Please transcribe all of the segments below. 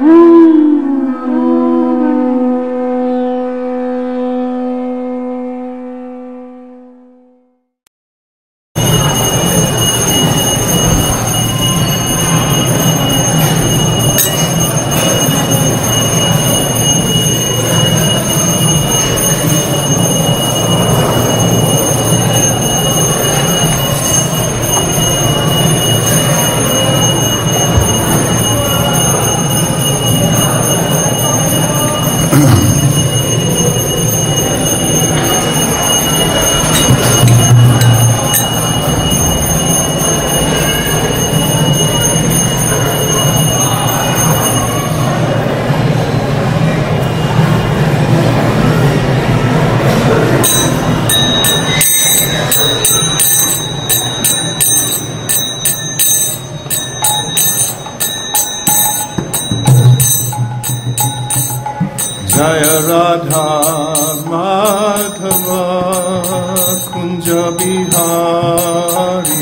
Jaya Radha Madhava Kunja Bihari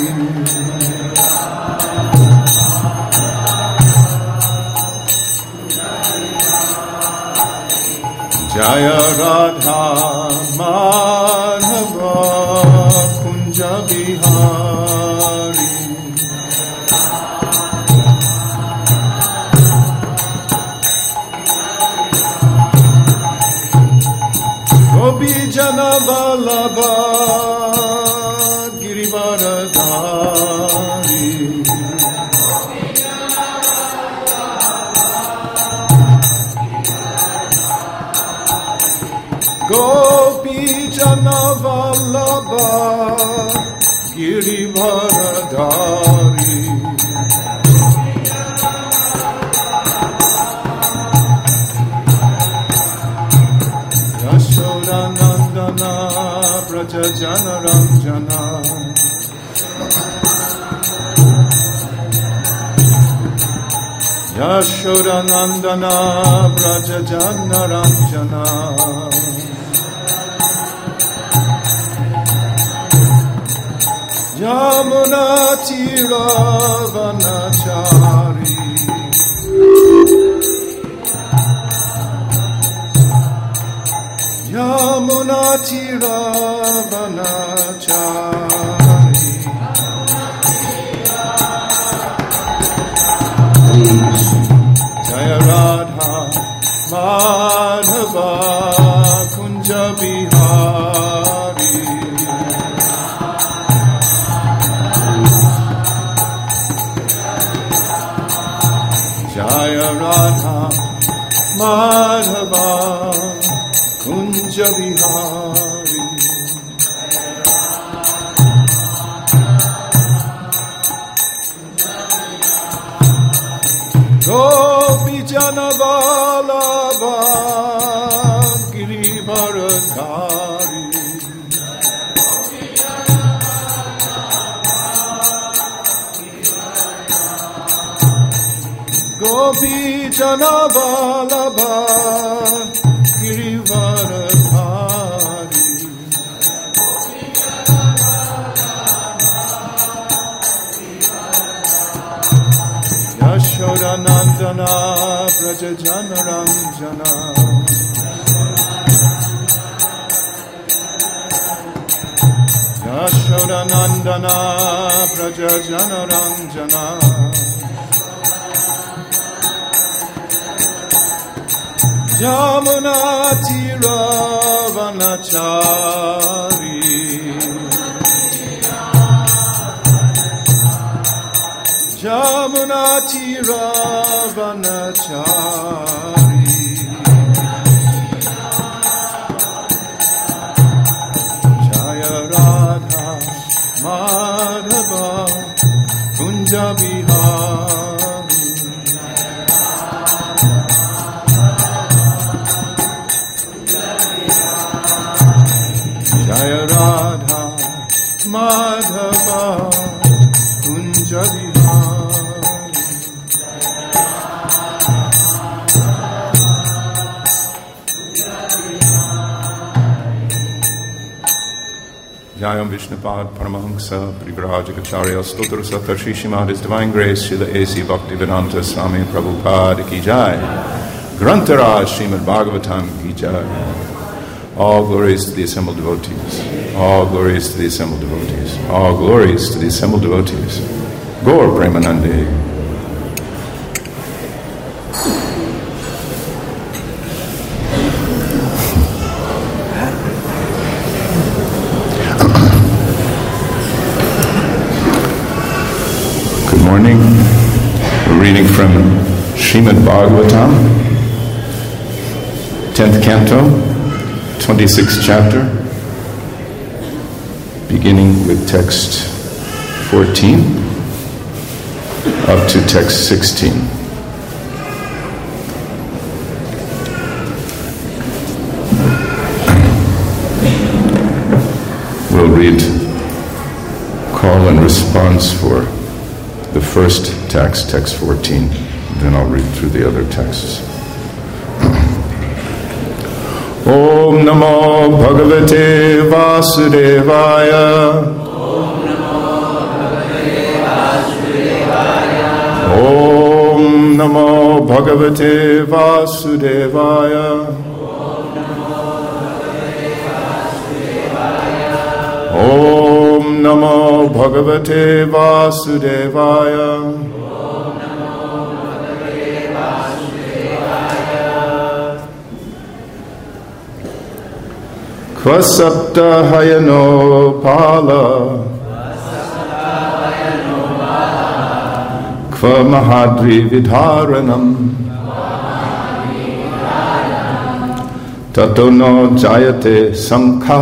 Jaya Radha Madhava Kunja Bihari Gopi Jana Vallabha Girivaradhari Gopi Jana Vallabha Girivaradhari Yashodanandana Braja Jana Ranjana Yashodanandana Braja Jana Ranjana Yamuna Tira Vanachari Yamuna Tira Vanachari Jaya Radha Madhava Kunja Bihari Jaya Radha Madhava Kunja Bihari Gopi Jana Vallabha Girivaradhari Gopi Jana Vallabha Girivaradhari Yashodanandana Braja Jana Ranjana Yashodanandana Braja Jana Ranjana Yamuna Tira Vanachari Yamuna Tira Vanachari Jaya Radha Madhava Kunja Bihari Jaya Radha Madhava Kunja Bihari Jayam Vishnupad Paramahamsa Privrajacharya Stotra Satarshi Shrimad His Divine Grace Srila A.C. Bhaktivedanta Swami Prabhupada Ki Jai, Grantaraj Srimad Bhagavatam Ki Jai. All glories to the assembled devotees. All glories to the assembled devotees. All glories to the assembled devotees. Gaur Premanande. Good morning. We're reading from Srimad Bhagavatam, 10th canto, 26th chapter, beginning with text 14 up to text 16. We'll read call and response for the first text, text 14. Then I'll read through the other texts. Om Namo Bhagavate Vasudevaya. Om Namo Bhagavate Vasudevaya. Om Namo Bhagavate Vasudevaya. Kvasapta hayano pala, kva mahadri vidharanam, tato no jayate sankha,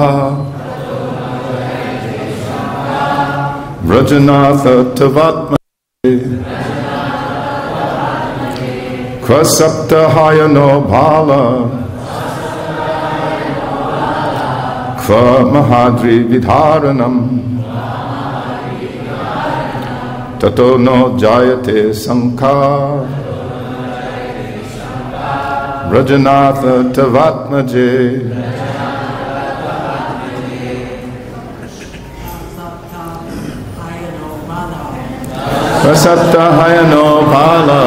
vrajanatha tavatmate, kvasapta hayano pala, Kva mahadri vidharanam, tato no jayate sankha, vrajanatha tavatmaje. Prasapta hayano bala,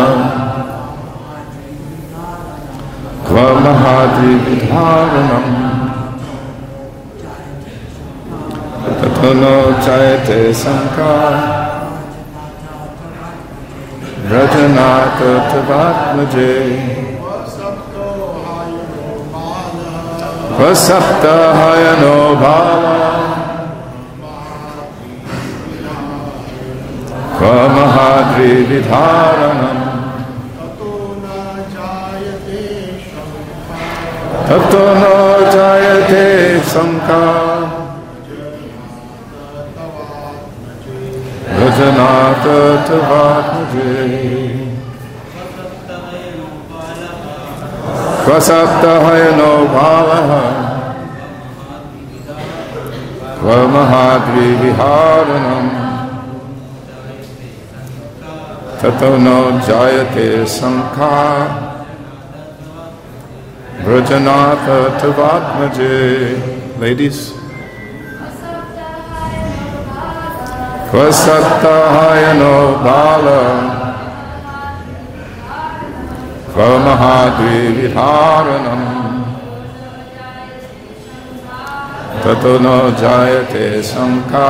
kva mahadri vidharanam, no jayate sankha, vrajanatha tavatmaje. Vasapta hayano bala, kva mahadri vidharanam, tato no jayate sankha, Vrajanatha tavatmaje. Kvasapta hayano balaha, kva mahadri viharanam, tato no jayate sankha, vrajanatha tavatmaje. Ladies. Kvasapta hayano bala, kva mahadri vidharanam, tato no jayate sankha,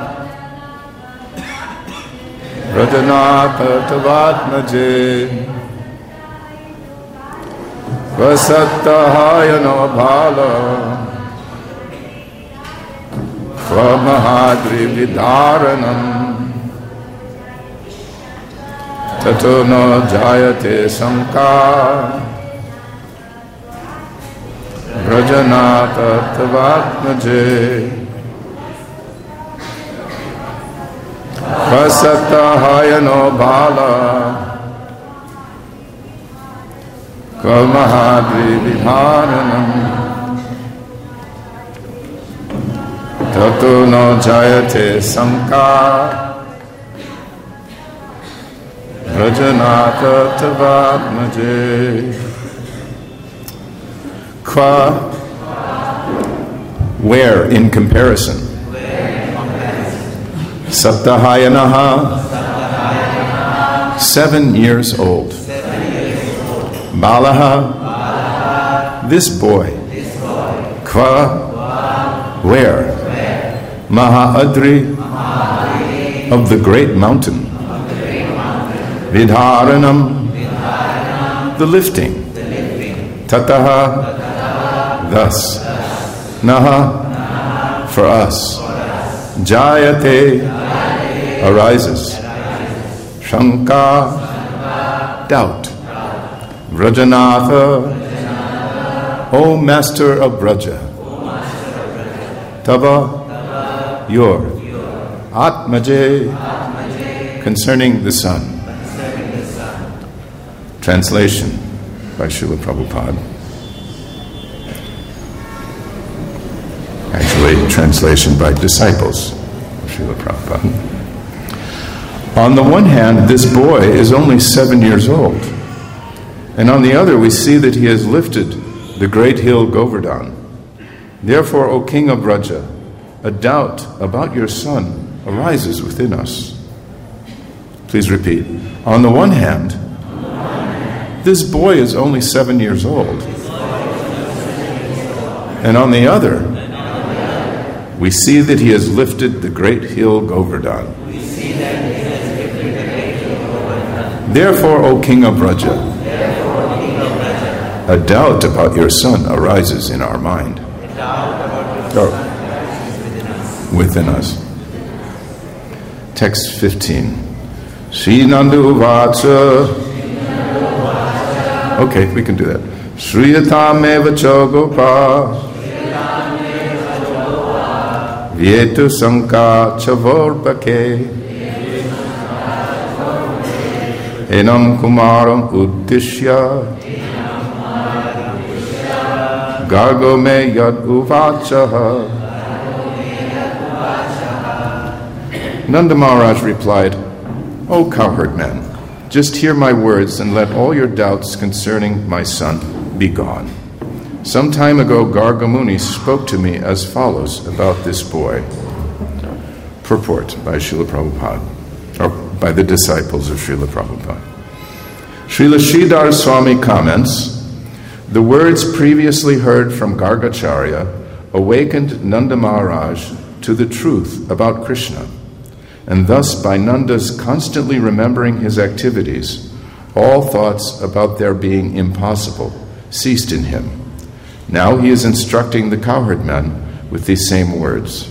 vrajanatha tavatmaje. Kvasapta hayano bala, kva mahadri vidharanam, tato no jayate sankha, vrajanatha tavatmaje. Kvasapta hayano bala, kva mahadri vidharanam, tato no jayate sankha, vrajanatha tavatmaje. Qua, where in comparison? Sattahayanaha, 7 years old. Balaha, this boy. Kva, where? Mahaadri, of the great mountain. Vidharanam, the lifting. Tataha, thus. Naha, for us. Jayate, arises. Shanka, doubt. Vrajanatha, O Master of Braja. Tava, your. Atmaje, concerning the sun. Translation by Srila Prabhupada. Actually, translation by disciples of Srila Prabhupada. On the one hand, this boy is only 7 years old. And on the other, we see that he has lifted the great hill Govardhan. Therefore, O King of Braja, a doubt about your son arises within us. Please repeat. On the one hand, this boy is only 7 years old. And on the other, we see that he has lifted the great hill Govardhan. Therefore, O King of Braja, a doubt about your son arises in our mind. Or within us. Text 15. Sri Nandu Vacha. Okay, we can do that. Sriyatam eva chogopa. Vietu sanka chavorpake. Enam kumaram uddishya. Gargo me yad uvachaha. Nanda Maharaj replied, O cowherd man, just hear my words and let all your doubts concerning my son be gone. Some time ago, Garga Muni spoke to me as follows about this boy. Purport by Srila Prabhupada, or by the disciples of Srila Prabhupada. Srila Sridhar Swami comments, the words previously heard from Gargacharya awakened Nanda Maharaj to the truth about Krishna, and thus by Nanda's constantly remembering his activities, all thoughts about their being impossible ceased in him. Now he is instructing the cowherd men with these same words.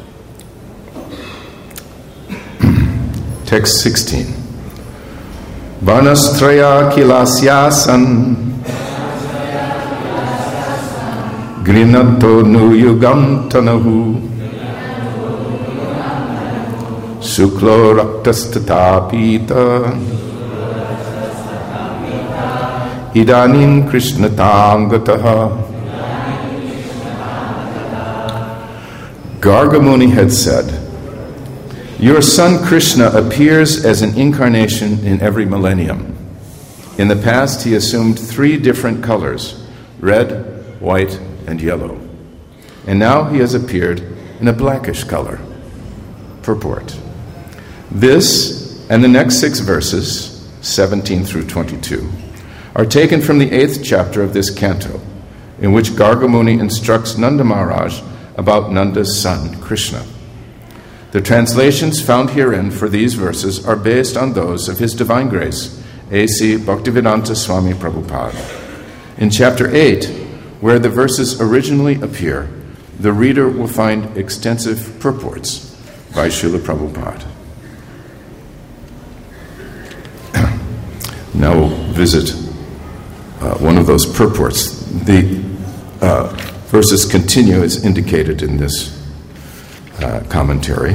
Text 16. Vanastraya kilasyasan Grinato nuyugam tanahu Suklo raktastatapita Idanin Krishna tangataha. Garga Muni had said, your son Krishna appears as an incarnation in every millennium. In the past, he assumed 3 different colors, red, white, and yellow. And now he has appeared in a blackish color. Purport. This and the next 6 verses, 17 through 22, are taken from the 8th chapter of this canto, in which Garga Muni instructs Nanda Maharaj about Nanda's son, Krishna. The translations found herein for these verses are based on those of His Divine Grace, A.C. Bhaktivedanta Swami Prabhupada. In chapter 8, where the verses originally appear, the reader will find extensive purports by Srila Prabhupada. Now we'll visit one of those purports. The verses continue as indicated in this commentary,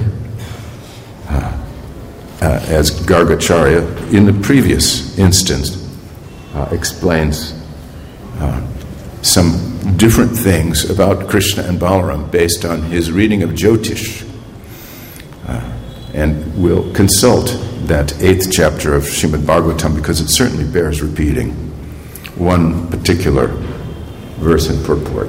as Gargacharya in the previous instance explains some different things about Krishna and Balaram based on his reading of Jyotish. And we'll consult that 8th chapter of Srimad Bhagavatam because it certainly bears repeating one particular verse and purport.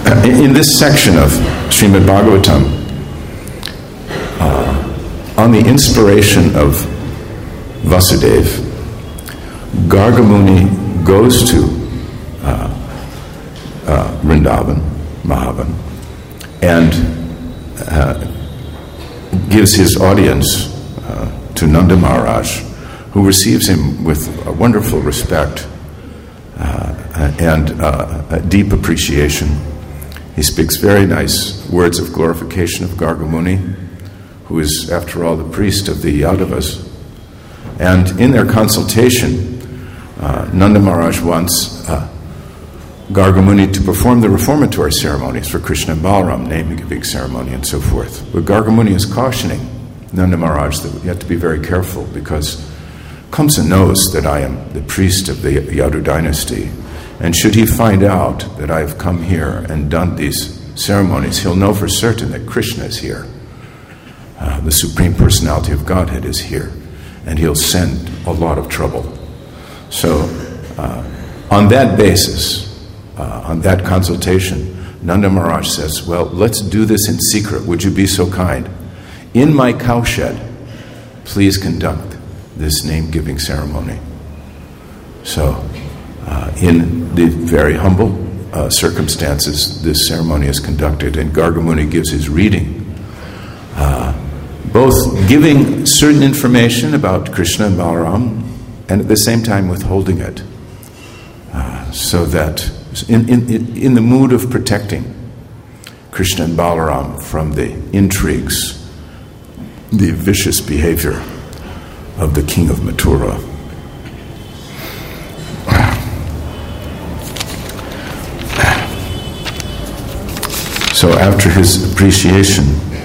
in this section of Srimad Bhagavatam, on the inspiration of Vasudeva, Garga Muni goes to Vrindavan, Mahavan, and gives his audience to Nanda Maharaj, who receives him with a wonderful respect and a deep appreciation. He speaks very nice words of glorification of Garga Muni, who is, after all, the priest of the Yadavas. And in their consultation, Nanda Maharaj wants Garga Muni to perform the reformatory ceremonies for Krishna and Balaram, naming, giving ceremony, and so forth. But Garga Muni is cautioning Nanda Maharaj that you have to be very careful, because Kamsa knows that I am the priest of the Yadu dynasty, and should he find out that I have come here and done these ceremonies, he'll know for certain that Krishna is here. The Supreme Personality of Godhead is here, and he'll send a lot of trouble. So, on that basis, on that consultation, Nanda Maharaj says, well, let's do this in secret. Would you be so kind? In my cowshed, please conduct this name-giving ceremony. So, in the very humble circumstances, this ceremony is conducted, and Garga Muni gives his reading, both giving certain information about Krishna and Balaram, and at the same time withholding it, so that in the mood of protecting Krishna and Balaram from the intrigues, the vicious behavior of the king of Mathura. So after his appreciation,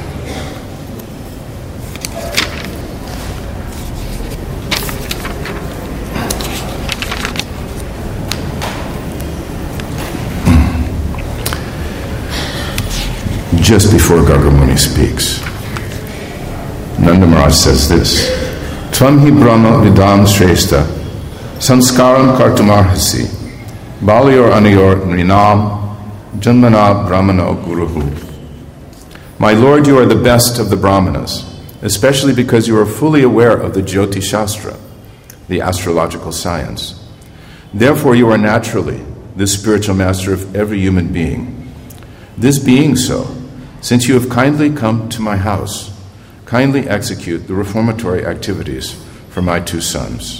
just before Garga Muni speaks, Nanda Maharaj says this: Tvam hi Brahma vidam shrestha sanskaram kartumarhasi balayor anayor nrinam janmana brahmano guruhu. My Lord, you are the best of the Brahmanas, especially because you are fully aware of the Jyoti Shastra, the astrological science. Therefore, you are naturally the spiritual master of every human being. This being so, since you have kindly come to my house, kindly execute the reformatory activities for my two sons.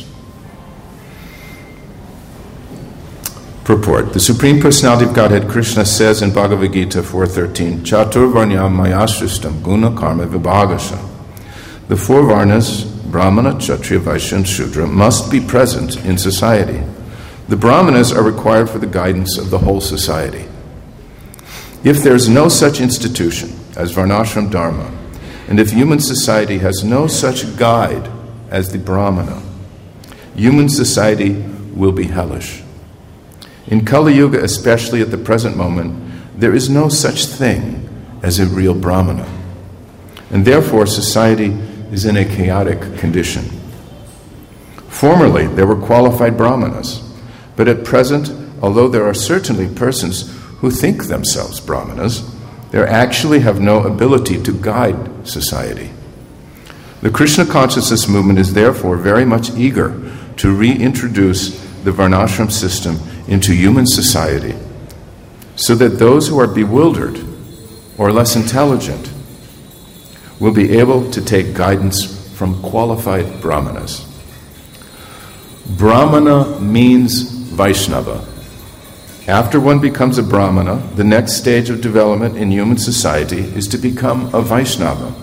Purport. The Supreme Personality of Godhead, Krishna, says in Bhagavad Gita 4.13, Chatur Varnyam Mayashristam Guna Karma Vibhagasha. The four Varnas, Brahmana, Kshatriya, Vaishya, and Shudra, must be present in society. The Brahmanas are required for the guidance of the whole society. If there is no such institution as Varnashram Dharma, and if human society has no such guide as the Brahmana, human society will be hellish. In Kali Yuga, especially at the present moment, there is no such thing as a real Brahmana, and therefore society is in a chaotic condition. Formerly, there were qualified Brahmanas, but at present, although there are certainly persons who think themselves Brahmanas, they actually have no ability to guide society. The Krishna consciousness movement is therefore very much eager to reintroduce the Varnashram system into human society, so that those who are bewildered or less intelligent will be able to take guidance from qualified Brahmanas. Brahmana means Vaishnava. After one becomes a Brahmana, the next stage of development in human society is to become a Vaishnava.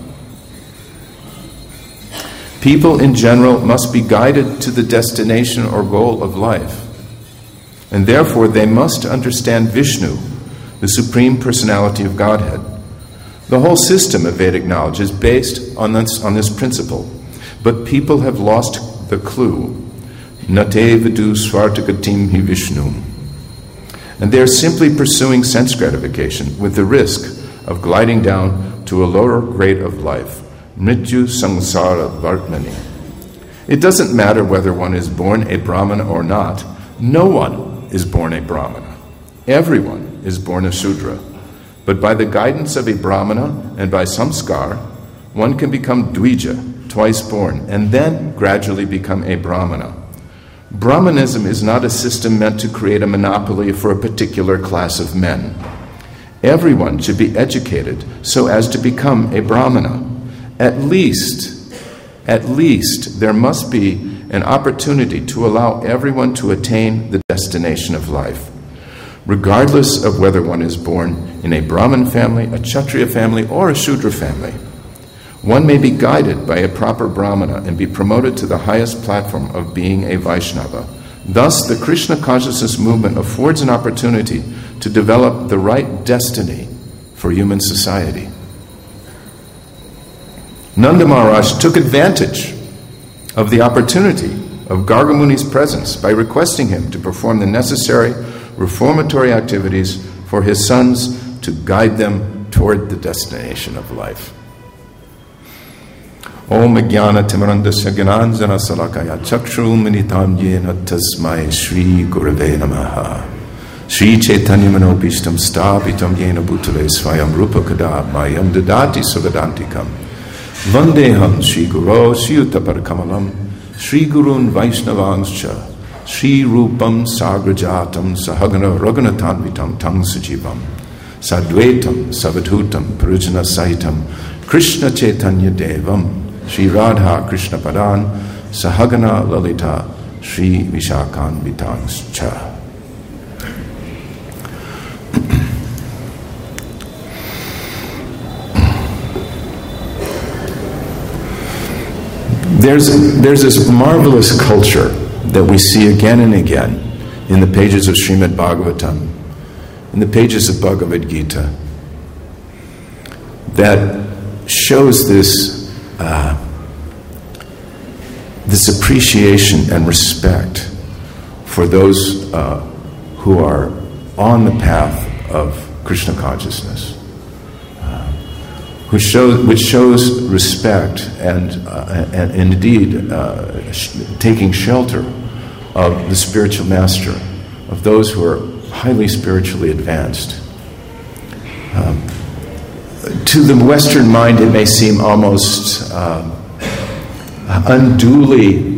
People in general must be guided to the destination or goal of life, and therefore they must understand Vishnu, the Supreme Personality of Godhead. The whole system of Vedic knowledge is based on this principle, but people have lost the clue. Nate vidu svartagatim hi Vishnu. And they are simply pursuing sense gratification with the risk of gliding down to a lower grade of life, mrityu samsara vartmani. It doesn't matter whether one is born a Brahmana or not. No one is born a Brahmana. Everyone is born a Shudra. But by the guidance of a Brahmana and by samskar, one can become Dvija, twice born, and then gradually become a Brahmana. Brahmanism is not a system meant to create a monopoly for a particular class of men. Everyone should be educated so as to become a Brahmana. At least there must be an opportunity to allow everyone to attain the destination of life, regardless of whether one is born in a Brahmin family, a Kshatriya family, or a Shudra family. One may be guided by a proper Brahmana and be promoted to the highest platform of being a Vaishnava. Thus, the Krishna consciousness movement affords an opportunity to develop the right destiny for human society. Nanda Maharaj took advantage of the opportunity of Garga Muni's presence by requesting him to perform the necessary reformatory activities for his sons to guide them toward the destination of life. Om Jnana Timarandasya Gyananjana Salakaya Chakshru Militam Yena Tasmai Shri Gurave Namaha Shri Chaitanya Manobishtam Sthapitam Yena Bhutale Svayam Rupa Kada Mayam Dadati Sugadantikam Vandeham Shri Guru Siyuta Kamalam Shri Gurun Vaishnavangscha Shri Rupam Sagrajatam Sahagana Raghunatanvitam Tam Sujivam Sadvaitam Savadhutam Parujana Sahitam Krishna Chaitanya Devam Shri Radha Krishna Padan Sahagana Lalita Shri Vishakan Vitangscha. There's this marvelous culture that we see again and again in the pages of Srimad Bhagavatam, in the pages of Bhagavad Gita, that shows this appreciation and respect for those who are on the path of Krishna consciousness, which shows respect and indeed taking shelter of the spiritual master, of those who are highly spiritually advanced. To the Western mind, it may seem almost unduly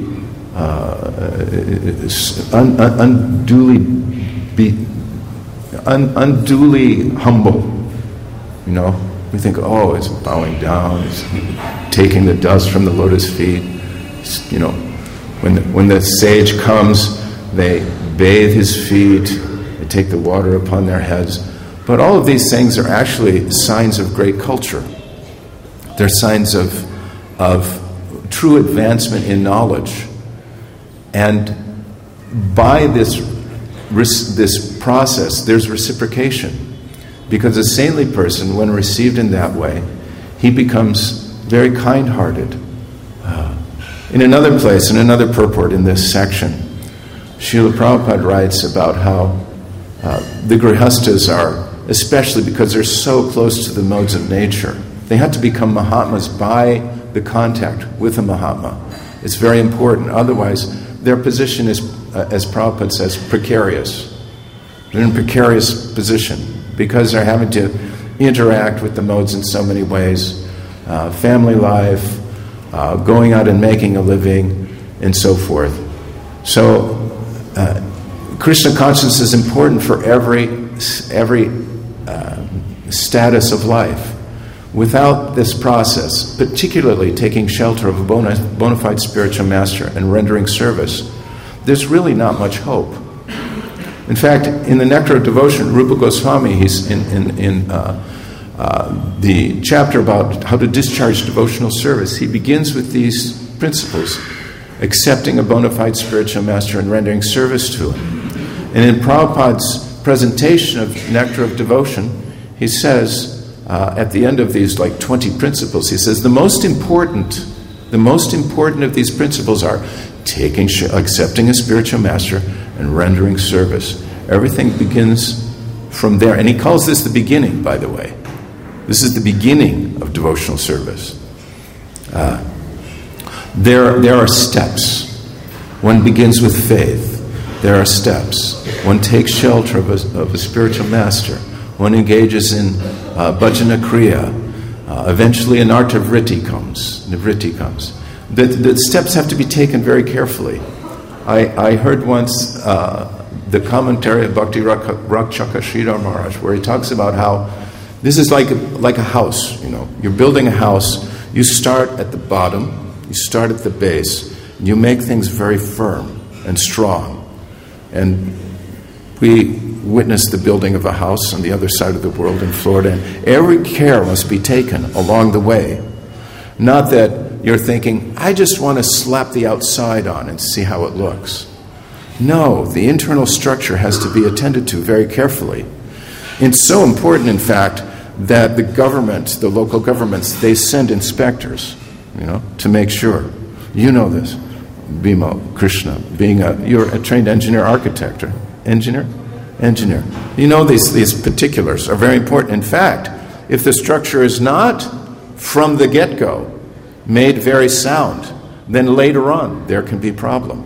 humble. You know, we think, oh, it's bowing down, it's taking the dust from the lotus feet. You know, when the sage comes, they bathe his feet, they take the water upon their heads. But all of these things are actually signs of great culture. They're signs of true advancement in knowledge. And by this process, there's reciprocation. Because a saintly person, when received in that way, he becomes very kind-hearted. In another place, in another purport in this section, Srila Prabhupada writes about how the Grihastas are, especially because they're so close to the modes of nature, they have to become Mahatmas by the contact with a Mahatma. It's very important. Otherwise, their position is, as Prabhupada says, precarious. They're in a precarious position because they're having to interact with the modes in so many ways. Family life, going out and making a living, and so forth. So, Krishna consciousness is important for every status of life. Without this process, particularly taking shelter of a bona fide spiritual master and rendering service, there's really not much hope. In fact, in the Nectar of Devotion, Rupa Goswami, he's in the chapter about how to discharge devotional service, he begins with these principles: accepting a bona fide spiritual master and rendering service to him. And in Prabhupada's presentation of Nectar of Devotion, he says, at the end of these 20 principles, he says, the most important of these principles are accepting a spiritual master and rendering service. Everything begins from there. And he calls this the beginning, by the way. This is the beginning of devotional service. There are steps. One begins with faith. There are steps. One takes shelter of a spiritual master. One engages in bhajana kriya. Eventually a nritti comes. The steps have to be taken very carefully. I heard once the commentary of Bhakti Rakshaka Sridhar Maharaj, where he talks about how this is like a house. You're building a house. You start at the bottom. You start at the base. And you make things very firm and strong. And we witnessed the building of a house on the other side of the world in Florida. And every care must be taken along the way. Not that you're thinking, I just want to slap the outside on and see how it looks. No, the internal structure has to be attended to very carefully. It's so important, in fact, that the government, the local governments, they send inspectors, to make sure. You know this, Bhima, Krishna, you're a trained engineer, architect, or engineer. You know these particulars are very important. In fact, if the structure is not from the get-go made very sound, then later on there can be problems.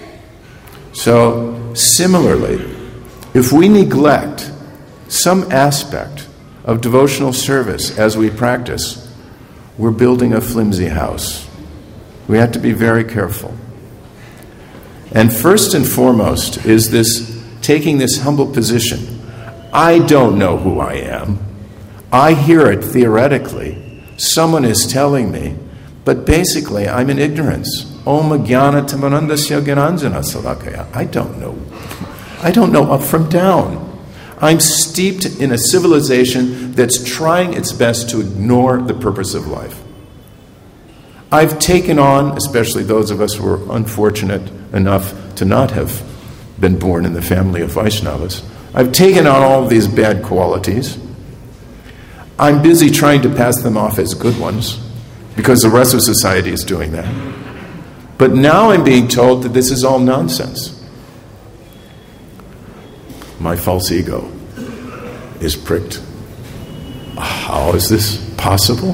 So, similarly, if we neglect some aspect of devotional service as we practice, we're building a flimsy house. We have to be very careful. And first and foremost is this taking this humble position. I don't know who I am. I hear it theoretically. Someone is telling me, but basically I'm in ignorance. Om jnana tamanandasya gyananjana salakaya. I don't know. I don't know up from down. I'm steeped in a civilization that's trying its best to ignore the purpose of life. I've taken on, especially those of us who are unfortunate enough to not have been born in the family of Vaishnavas, I've taken on all of these bad qualities. I'm busy trying to pass them off as good ones, because the rest of society is doing that. But now I'm being told that this is all nonsense. My false ego is pricked. How is this possible?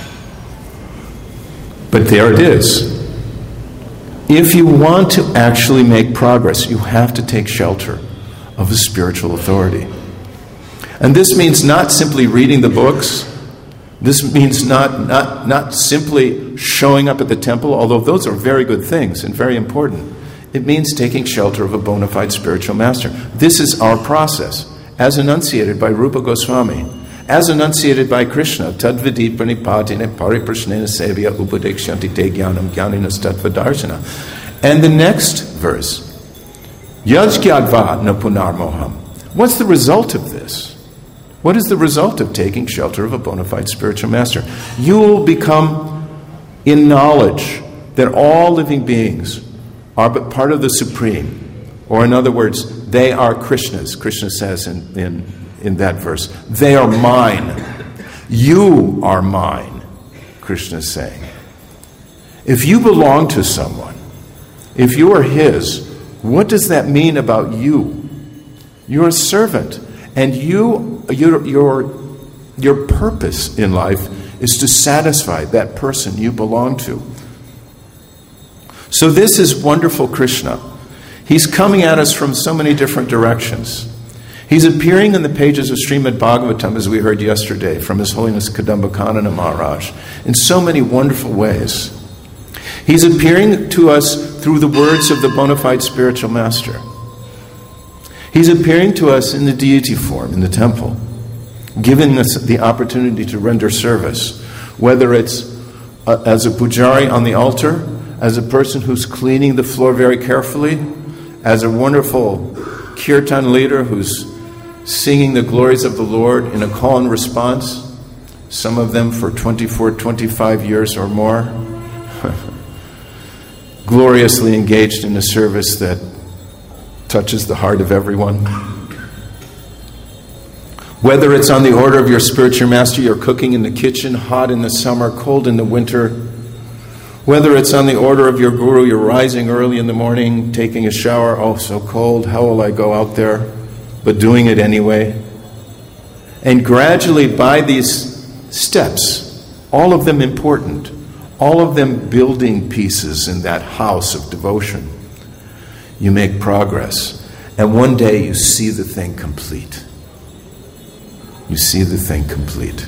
But there it is. If you want to actually make progress, you have to take shelter of a spiritual authority. And this means not simply reading the books. This means not simply showing up at the temple, although those are very good things and very important. It means taking shelter of a bona fide spiritual master. This is our process, as enunciated by Rupa Goswami, as enunciated by Krishna. Tadvidi pranipatine pariprashnena sevya upadekshanti te jnanam jnaninas tattvadarshana. And the next verse, yajgyadva na punarmoham. What's the result of this? What is the result of taking shelter of a bona fide spiritual master? You will become in knowledge that all living beings are but part of the Supreme. Or in other words, they are Krishna's. Krishna says in that verse, they are mine. You are mine, Krishna is saying. If you belong to someone, if you are his, what does that mean about you? You're a servant. And your purpose in life is to satisfy that person you belong to. So this is wonderful Krishna. He's coming at us from so many different directions. He's appearing in the pages of Srimad Bhagavatam, as we heard yesterday, from His Holiness Kadamba Kanana Maharaj, in so many wonderful ways. He's appearing to us through the words of the bona fide spiritual master. He's appearing to us in the deity form, in the temple, giving us the opportunity to render service, whether it's as a pujari on the altar, as a person who's cleaning the floor very carefully, as a wonderful kirtan leader who's singing the glories of the Lord in a call and response, some of them for 24, 25 years or more, gloriously engaged in a service that touches the heart of everyone. Whether it's on the order of your spiritual master, you're cooking in the kitchen, hot in the summer, cold in the winter. Whether it's on the order of your guru, you're rising early in the morning, taking a shower, oh, so cold, how will I go out there? But doing it anyway. And gradually, by these steps, all of them important, all of them building pieces in that house of devotion, you make progress. And one day you see the thing complete. you see the thing complete.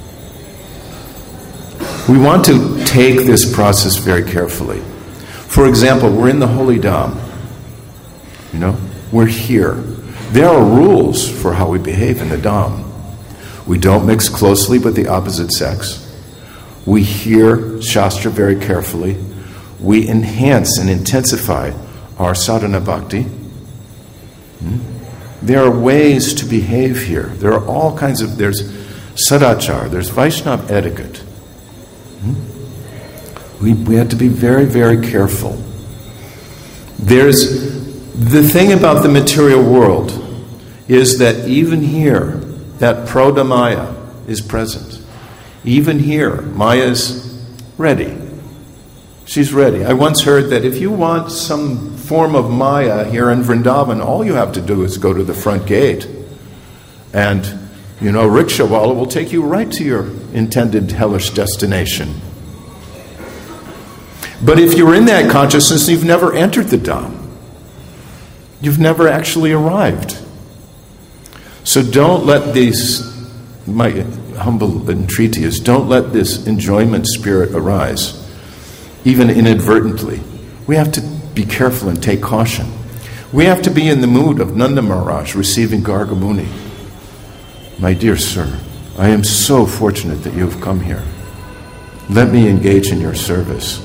We want to take this process very carefully. For example, we're in the Holy Dham. We're here. There are rules for how we behave in the Dham. We don't mix closely with the opposite sex. We hear Shastra very carefully. We enhance and intensify our sadhana bhakti. There are ways to behave here. There are all kinds of, there's sadachar, there's Vaishnava etiquette. We have to be very, very careful. There's the thing about the material world is that even here, that Prodha Maya is present. Even here, Maya is ready. She's ready. I once heard that if you want some form of Maya here in Vrindavan, all you have to do is go to the front gate. And, rickshawala will take you right to your intended hellish destination. But if you're in that consciousness, you've never entered the Dham. You've never actually arrived. So don't let my humble entreaty is, don't let this enjoyment spirit arise, even inadvertently. We have to be careful and take caution. We have to be in the mood of Nanda Maharaj receiving Garga Muni. My dear sir, I am so fortunate that you have come here. Let me engage in your service.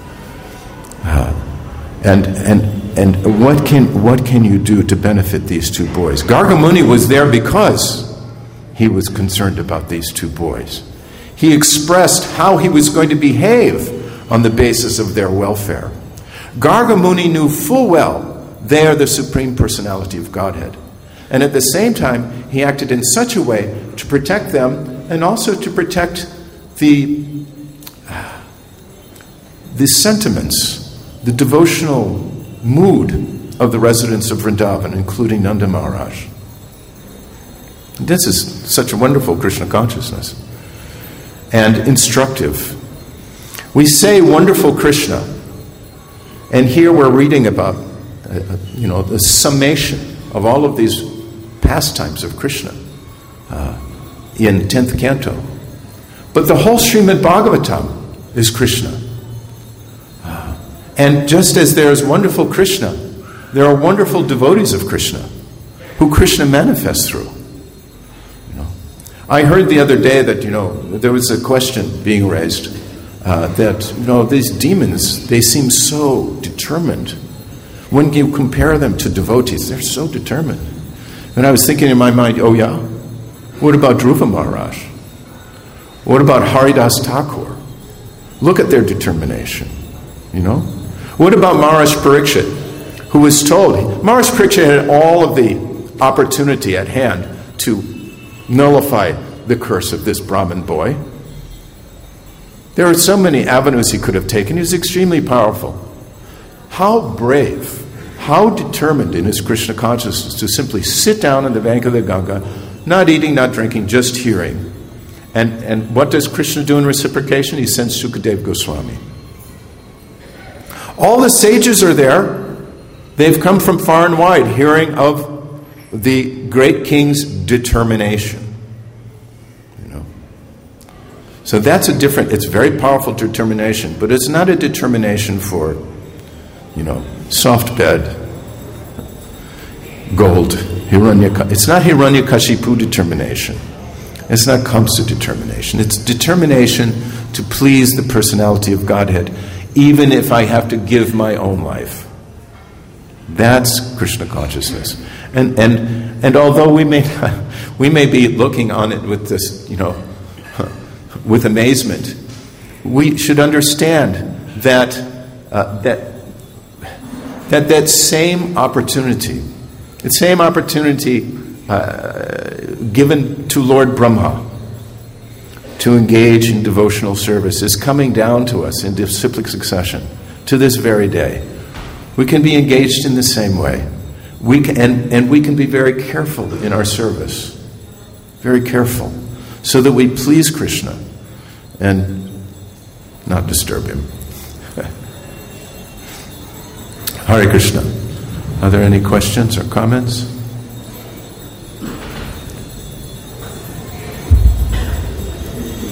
And what can you do to benefit these two boys? Garga Muni was there because he was concerned about these two boys. He expressed how he was going to behave on the basis of their welfare. Garga Muni knew full well they are the Supreme Personality of Godhead. And at the same time, he acted in such a way to protect them and also to protect the sentiments, the devotional mood of the residents of Vrindavan, including Nanda Maharaj. This is such a wonderful Krishna consciousness and instructive. We say wonderful Krishna, and here we're reading about the summation of all of these pastimes of Krishna in 10th canto. But the whole Srimad Bhagavatam is Krishna. And just as there is wonderful Krishna, there are wonderful devotees of Krishna who Krishna manifests through. I heard the other day that, there was a question being raised that, these demons, they seem so determined. When you compare them to devotees, they're so determined. And I was thinking in my mind, oh yeah? What about Dhruva Maharaj? What about Haridas Thakur? Look at their determination, What about Maharaj Parikshit, who was told, Maharaj Parikshit had all of the opportunity at hand to nullify the curse of this Brahmin boy. There are so many avenues he could have taken. He was extremely powerful. How brave, how determined in his Krishna consciousness to simply sit down on the bank of the Ganga, not eating, not drinking, just hearing. And what does Krishna do in reciprocation? He sends Shukadev Goswami. All the sages are there. They've come from far and wide, hearing of the great king's determination. So that's it's very powerful determination, but it's not a determination for, soft bed, gold, it's not Hiranyakashipu determination. It's not Kamsa determination. It's determination to please the personality of Godhead, even if I have to give my own life. That's Krishna consciousness. And although we may be looking on it with this, with amazement, we should understand that same opportunity, given to Lord Brahma to engage in devotional service is coming down to us in disciplic succession to this very day. We can be engaged in the same way. We can be very careful in our service, very careful, so that we please Krishna and not disturb him. Hare Krishna. Are there any questions or comments?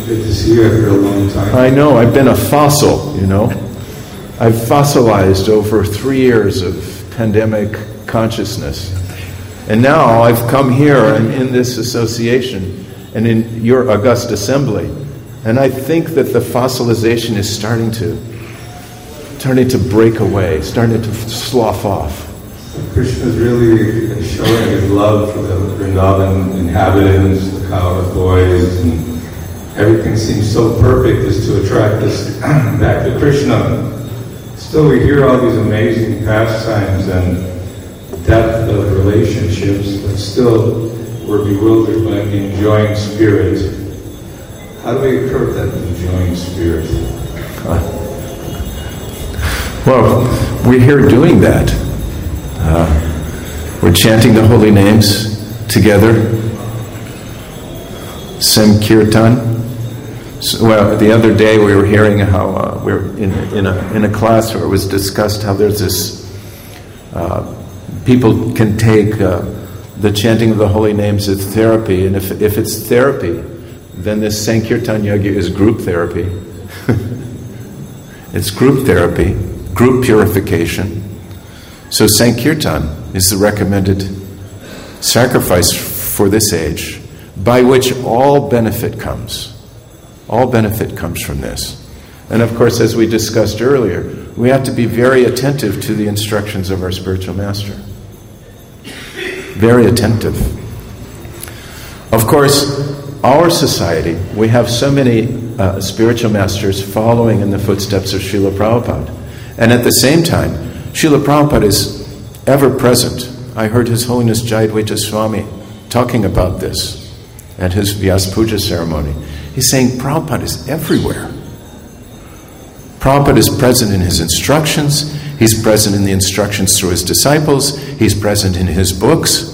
Good to see you after a long time. I know, I've been a fossil, you know. I've fossilized over 3 years of pandemic consciousness. And now I've come here and in this association and in your august assembly. And I think that the fossilization is starting to break away, starting to slough off. Krishna is really showing his love for the Vrindavan inhabitants, the cowboys, and everything seems so perfect as to attract us back to Krishna. Still, we hear all these amazing pastimes and depth of relationships, but still we're bewildered by the enjoying spirit. How do we curb that enjoying spirit? Well, we're here doing that. We're chanting the holy names together. Sankirtan. Well, the other day we were hearing how we're in a class where it was discussed how there's this people can take the chanting of the holy names as therapy, and if it's therapy, then this Sankirtan Yoga is group therapy. It's group therapy, group purification. So Sankirtan is the recommended sacrifice for this age, by which all benefit comes. All benefit comes from this. And of course, as we discussed earlier, we have to be very attentive to the instructions of our spiritual master. Very attentive. Of course, our society, we have so many spiritual masters following in the footsteps of Srila Prabhupada. And at the same time, Srila Prabhupada is ever present. I heard His Holiness Jayadvaita Swami talking about this at his Vyas Puja ceremony. He's saying Prabhupada is everywhere. Prabhupada is present in his instructions. He's present in the instructions through his disciples. He's present in his books.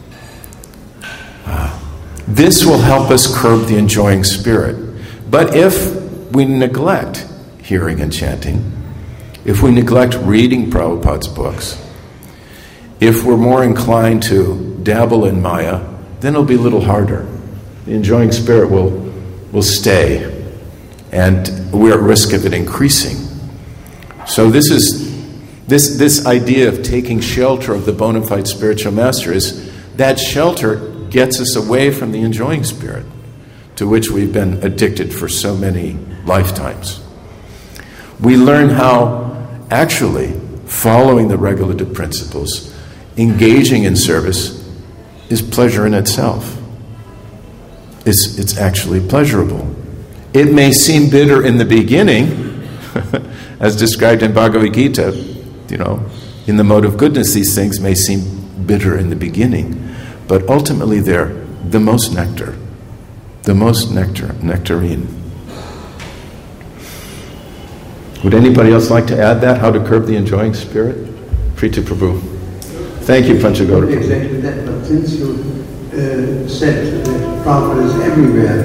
This will help us curb the enjoying spirit. But if we neglect hearing and chanting, if we neglect reading Prabhupada's books, if we're more inclined to dabble in Maya, then it'll be a little harder. The enjoying spirit will stay, and we're at risk of it increasing. So this idea of taking shelter of the bona fide spiritual master is that shelter gets us away from the enjoying spirit to which we've been addicted for so many lifetimes. We learn how actually following the regulative principles, engaging in service, is pleasure in itself. It's actually pleasurable. It may seem bitter in the beginning, as described in Bhagavad Gita, in the mode of goodness, these things may seem bitter in the beginning, but ultimately they're the most nectarine. Would anybody else like to add that? How to curb the enjoying spirit? Priti Prabhu. Thank you, Panchagoda Prabhu. Exactly that, but since you said that Prabhupada is everywhere,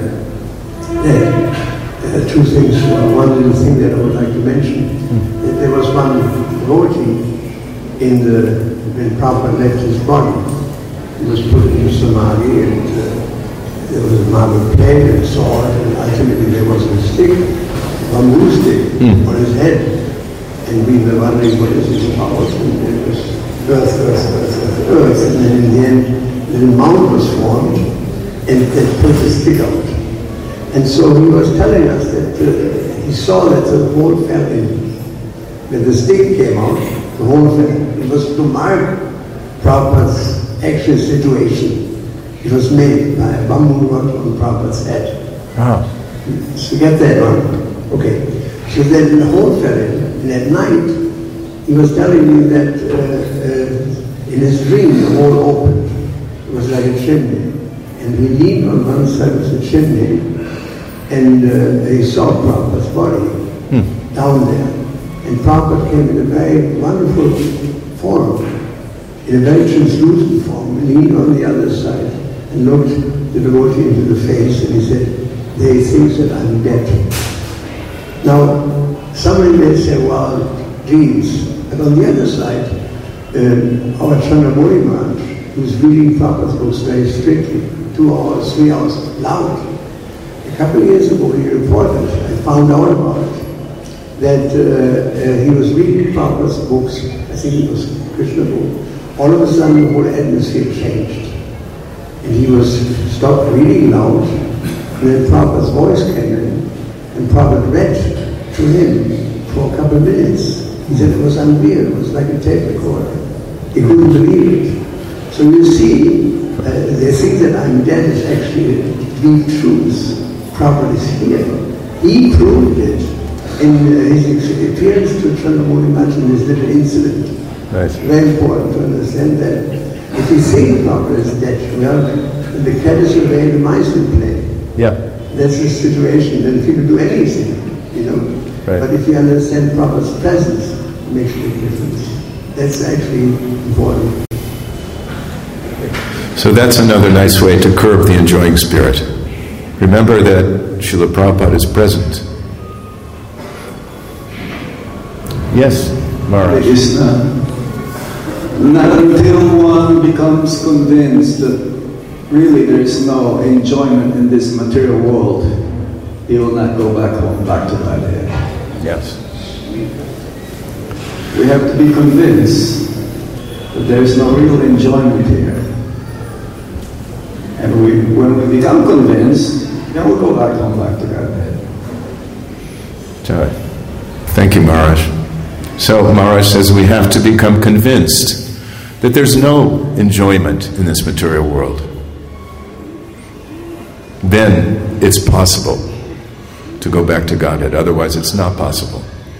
two things. One little thing that I would like to mention. There was one devotee when Prabhupada left his body. He was put in samadhi, and there was a marble plate and sword, and ultimately there was a stick, a bamboo stick on his head. And we were wondering what is this about, and it was earth, and then in the end, the mound was formed, and they put the stick out. And so he was telling us that he saw that the whole fell in. When the stick came out, the whole fell. It was to mark Prabhupada's actual situation. It was made by a bamboo rod on Prabhupada's head. Wow. So get that one. Okay. So then the whole fell in. And at night, he was telling me that in his dream, the hole opened. It was like a chimney. And he leaned on one side of the chimney, and he saw Prabhupada's body down there. And Prabhupada came in a very wonderful form, in a very translucent form, and leaned on the other side and looked the devotee into the face, and he said, "They think that I'm dead." Now, somebody may say, well, dreams. But on the other side, our Chandramauli Maharaj, who's reading Prabhupada's books very strictly, 2 hours, 3 hours, loud. A couple of years ago he reported, I found out about it, that he was reading Prabhupada's books, I think it was Krishna book. All of a sudden the whole atmosphere changed. And he was stopped reading loud, and then Prabhupada's voice came in, and Prabhupada read to him for a couple of minutes. He said it was unreal, it was like a tape recorder. He couldn't believe it. So you see, they think that I'm dead is actually the truth. Prabhupada is here. He proved it in his appearance to Chandramouli Math in this little incident. Right. It's very important to understand that. If you think Prabhupada is dead, well, the cat is away, the mice will play. Yeah. That's the situation. Then people do anything, you know. Right. But if you understand Prabhupada's presence, it makes a big difference. That's actually important. So that's another nice way to curb the enjoying spirit. Remember that Srila Prabhupada is present. Yes, Maharaj. Not until one becomes convinced that really there is no enjoyment in this material world, he will not go back home, back to Godhead. Yes. We have to be convinced that there is no real enjoyment here. And when we become convinced, then we'll go back home, back to Godhead. Thank you, Maharaj. So Maharaj says we have to become convinced that there's no enjoyment in this material world. Then it's possible to go back to Godhead. Otherwise, it's not possible.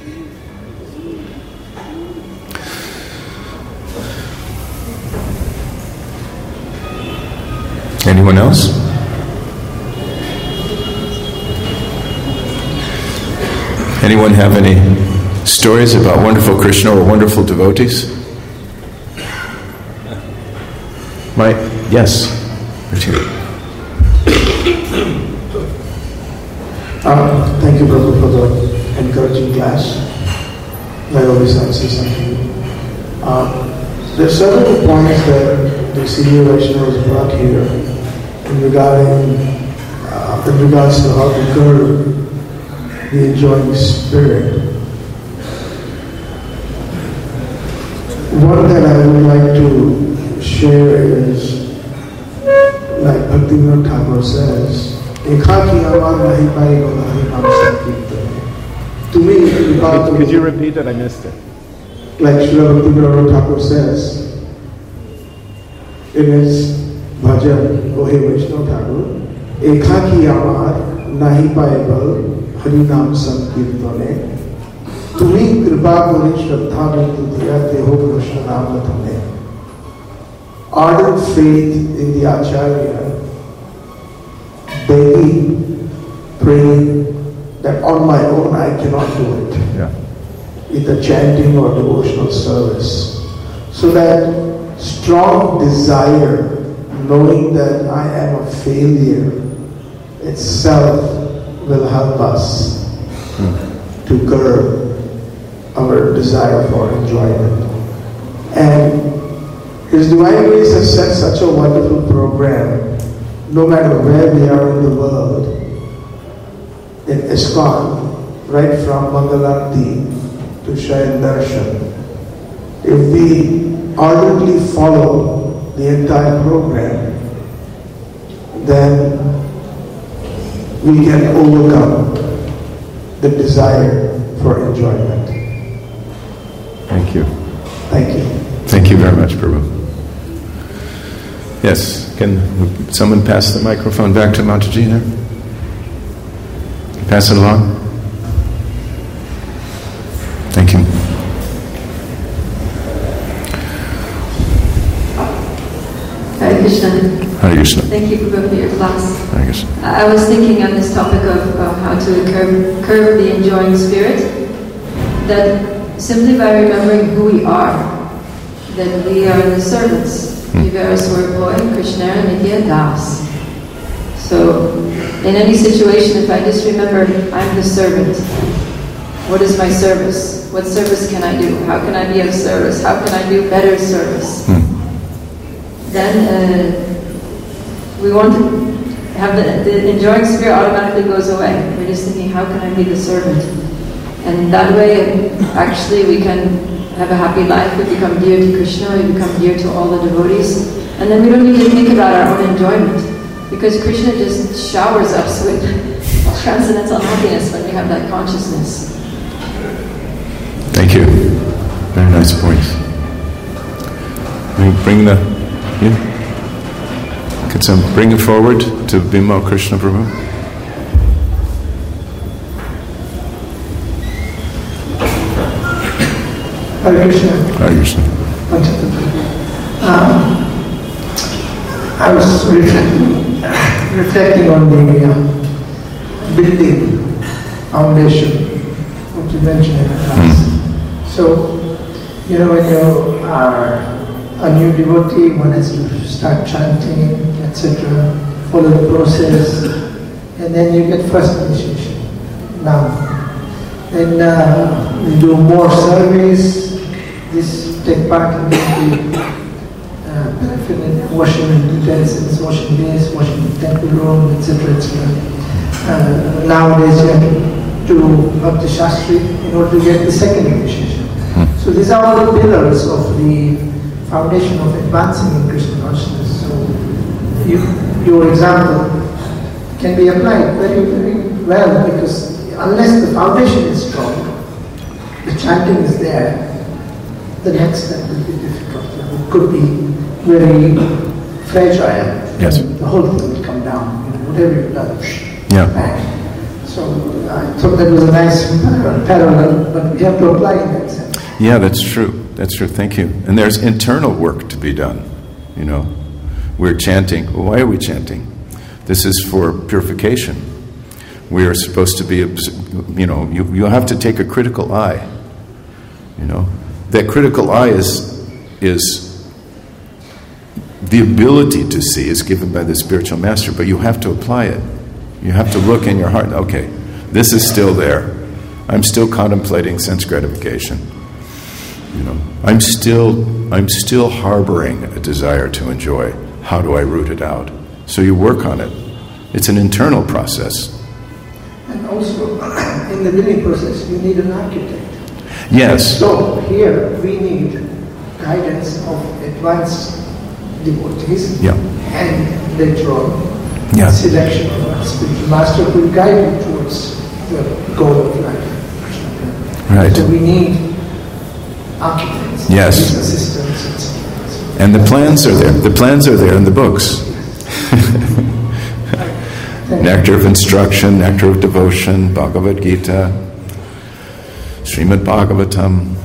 Anyone else? Anyone have any stories about wonderful Krishna or wonderful devotees? Mike? Yes. Thank you, Prabhu, for the encouraging class. I always have to say something. There are several points that the senior Vaishnavas brought here in regards to how to curb the enjoying spirit. One that I would like to share is, like Bhaktivinoda Thakur says, Ekhaki avar nahi paayega nahi naam sankirtan. To me, could you repeat it? I missed it. Like Srila Bhaktivinoda Thakur says in his bhajan, O He Vaishnava Thakur, Ekhaki avar nahi paayega hari naam sankirtane. तुम्ही कृपा करी श्रद्धा में दियाते हो कृष्ण नाम तुम्हें. Ardent faith in the Acharya, begging, praying that on my own I cannot do it. Yeah. Either chanting or devotional service. So that strong desire, knowing that I am a failure itself will help us to curb our desire for enjoyment. And His Divine Grace has set such a wonderful program, no matter where we are in the world, in ISKCON, right from Mangalarti to Shayan Darshan. If we ardently follow the entire program, then we can overcome the desire for enjoyment. Thank you. Thank you. Thank you very much, Prabhu. Yes, can someone pass the microphone back to Mataji there? Pass it along. Thank you. Hare Krishna. Hare Krishna. Thank you, Prabhu, for your class. Hare Krishna. I was thinking on this topic of how to curb the enjoying spirit, that simply by remembering who we are, that we are the servants. Jivara Swarboy, Krishna, Nitya Das. So, in any situation, if I just remember, I'm the servant. What is my service? What service can I do? How can I be of service? How can I do better service? Then we want to have the enjoying spirit automatically goes away. We're just thinking, how can I be the servant? And that way, actually, we can have a happy life. We become dear to Krishna. We become dear to all the devotees. And then we don't need to think about our own enjoyment, because Krishna just showers us with transcendental happiness when we have that consciousness. Thank you. Very nice point. We bring bring it forward to Bimala Krishna Prabhu. Hare Krishna. Hare Krishna. I was reflecting on the building foundation, what you mentioned in the class. So, when you are a new devotee, one has to start chanting, etc., follow the process, and then you get first initiation. Now, then you do more service, this take part in the washing utensils, washing this, washing the temple room, etc., etc. Nowadays you have to do Bhakti Shastri in order to get the second initiation. So these are all the pillars of the foundation of advancing in Krishna consciousness. So your example can be applied very, very well, because unless the foundation is strong, the chanting is there, the next step will be difficult. It could be very fragile. Yes. The whole thing will come down. Whatever you've done, bang. So I thought that was a nice parallel, but we have to apply in that sense. Yeah, that's true. That's true. Thank you. And there's internal work to be done. We're chanting. Well, why are we chanting? This is for purification. We are supposed to be, you have to take a critical eye. That critical eye is the ability to see is given by the spiritual master, but you have to apply it. You have to look in your heart. Okay, this is still there. I'm still contemplating sense gratification. I'm still harboring a desire to enjoy. How do I root it out? So you work on it. It's an internal process. And also, in the building process, you need an architect. Yes. So here we need guidance of advanced devotees, and later on selection of a spiritual master who will guide you towards the goal of life. Right. So we need architects, assistants, etc. And the plans are there. The plans are there in the books. Nectar of Instruction, Nectar of Devotion, Bhagavad Gita, Srimad Bhagavatam.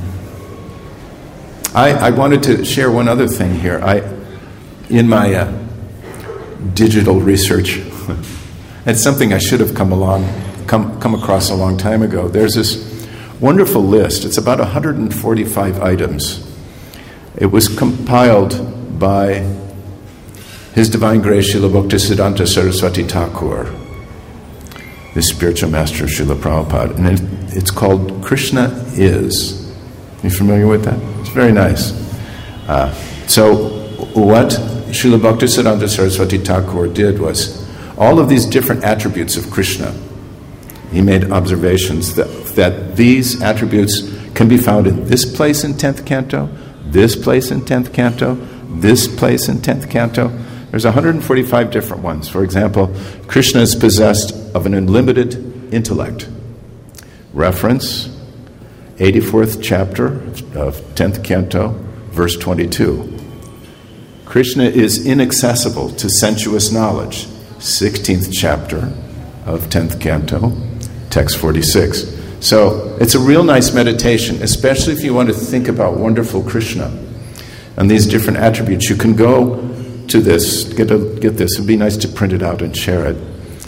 I wanted to share one other thing here. In my digital research, it's something I should have come across a long time ago. There's this wonderful list. It's about 145 items. It was compiled by His Divine Grace Srila Bhaktisiddhanta Saraswati Thakur, the spiritual master of Srila Prabhupada, and it's called Krishna Is. You familiar with that? It's very nice. So what Srila Bhaktisiddhanta Saraswati Thakur did was all of these different attributes of Krishna. He made observations that these attributes can be found in this place in 10th canto, this place in 10th canto, this place in 10th canto. There's 145 different ones. For example, Krishna is possessed of an unlimited intellect. Reference, 84th chapter of 10th canto, verse 22. Krishna is inaccessible to sensuous knowledge. 16th chapter of 10th canto, text 46. So it's a real nice meditation, especially if you want to think about wonderful Krishna and these different attributes. You can go to this, get this. It'd be nice to print it out and share it.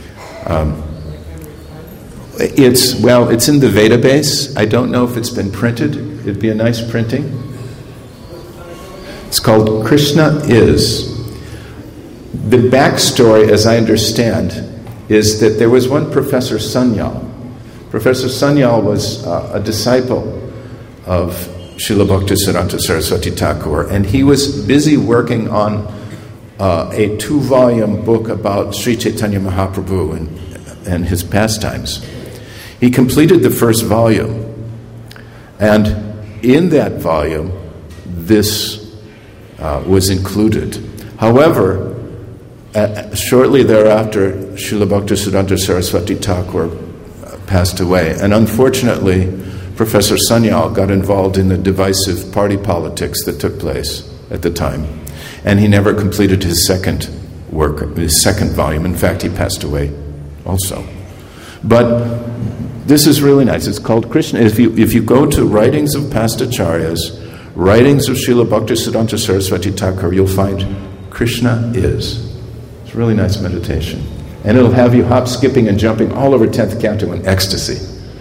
It's in the Veda base. I don't know if it's been printed. It'd be a nice printing. It's called Krishna Is. The backstory, as I understand, is that there was one Professor Sanyal. Professor Sanyal was a disciple of Srila Bhaktisiddhanta Saraswati Thakur, and he was busy working on a 2-volume book about Sri Chaitanya Mahaprabhu and his pastimes. He completed the first volume, and in that volume, this was included. However, shortly thereafter, Srila Bhaktisiddhanta Saraswati Thakur passed away, and unfortunately, Professor Sanyal got involved in the divisive party politics that took place at the time, and he never completed his second volume. In fact, he passed away also. But this is really nice. It's called Krishna. If you go to writings of past acharyas, writings of Srila Bhaktisiddhanta Saraswati Thakur, you'll find Krishna is. It's a really nice meditation. And it'll have you hop, skipping, and jumping all over 10th canto in ecstasy.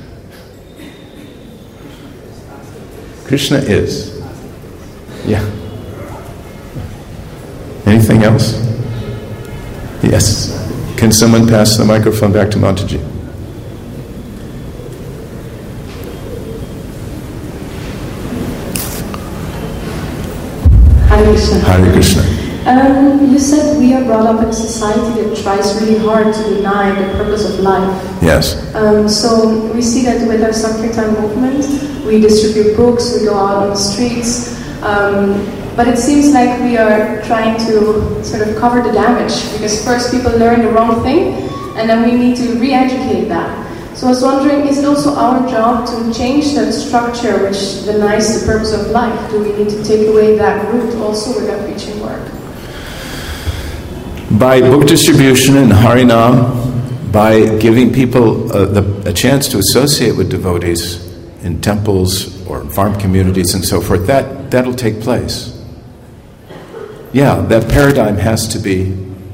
Krishna is. Yeah. Anything else? Yes. Can someone pass the microphone back to Montaji? Hare Krishna. Hare Krishna. You said we are brought up in a society that tries really hard to deny the purpose of life. Yes. So we see that with our Sankirtan movement, we distribute books, we go out on the streets, but it seems like we are trying to sort of cover the damage, because first people learn the wrong thing, and then we need to re-educate that. So I was wondering, is it also our job to change that structure which denies the purpose of life? Do we need to take away that root also with our preaching work? By book distribution and Harinam, by giving people a chance to associate with devotees in temples or in farm communities and so forth, that'll take place. Yeah, that paradigm has to be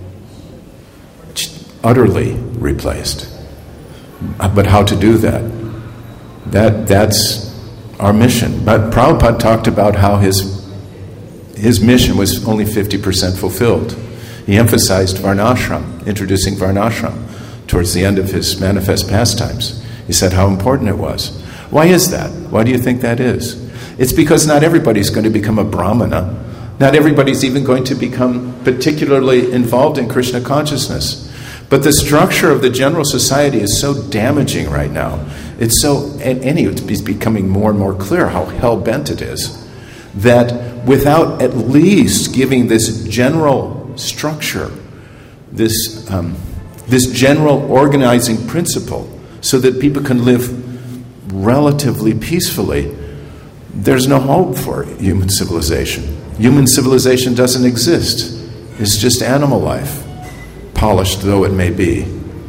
utterly replaced. But how to do that? That's our mission. But Prabhupada talked about how his mission was only 50% fulfilled. He emphasized Varnashram, introducing Varnashram towards the end of his manifest pastimes. He said how important it was. Why is that? Why do you think that is? It's because not everybody's going to become a Brahmana. Not everybody's even going to become particularly involved in Krishna consciousness. But the structure of the general society is so damaging right now. It's becoming more and more clear how hell-bent it is, that without at least giving this general structure, this general organizing principle, so that people can live relatively peacefully, there's no hope for human civilization. Human civilization doesn't exist. It's just animal life, polished though it may be,